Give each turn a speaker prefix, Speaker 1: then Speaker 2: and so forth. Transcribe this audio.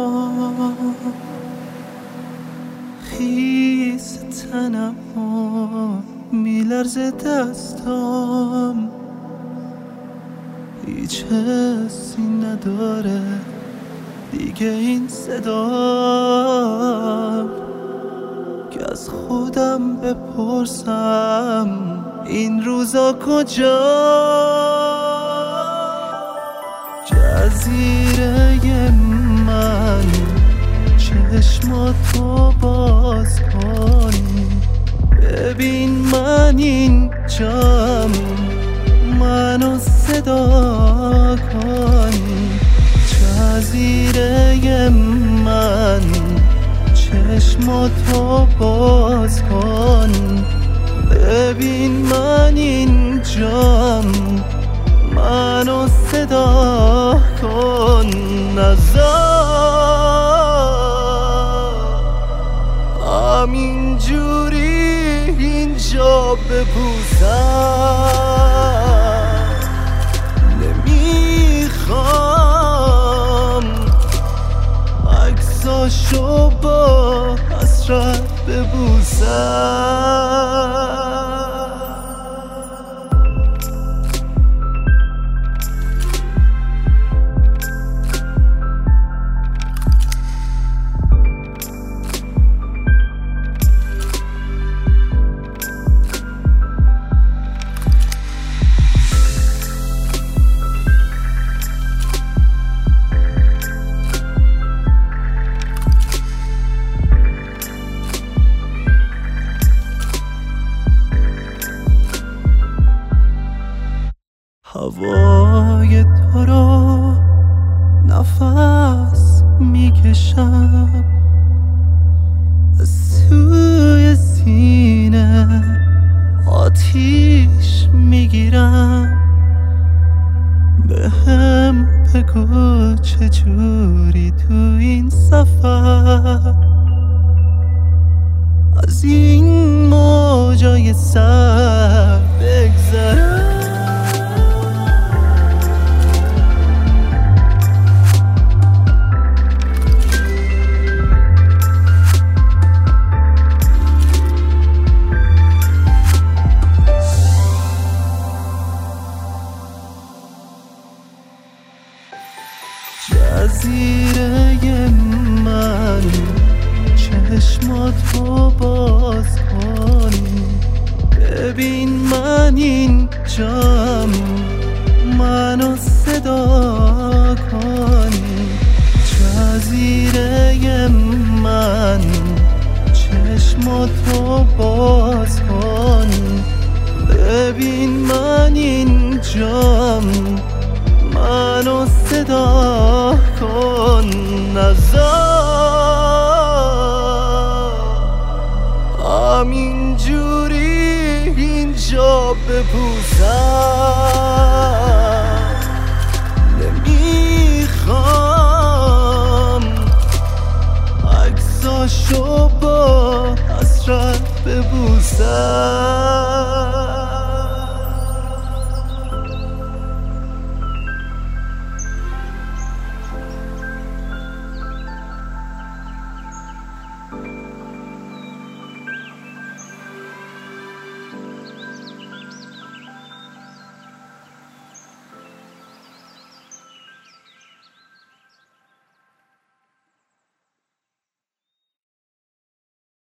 Speaker 1: خیس تنم میلرزه دستام، هیچ حسی نداره دیگه این صدا، که از خودم بپرسم این روزا کجا. جزیره من چشماتو باز کنی، ببین من اینجام، منو صدا کنی. جزیره من چشماتو باز کن، ببین من اینجام، منو صدا کن. همین جوری اینجا بپوسم، نمیخوام عکساشو با حسرت ببوسم. هوای تو رو نفس میکشم، از توی سینه آتیش میگیرم. بهم بگو چجوری تو این سفر از این موجای سر بگذرم. جزیره من چشماتو باز کنی، ببین من اینجام، منو صدا کنی. جزیره من چشماتو باز کن، ببین من اینجام، منو صدا کن. همین جوری اینجا بپوسم.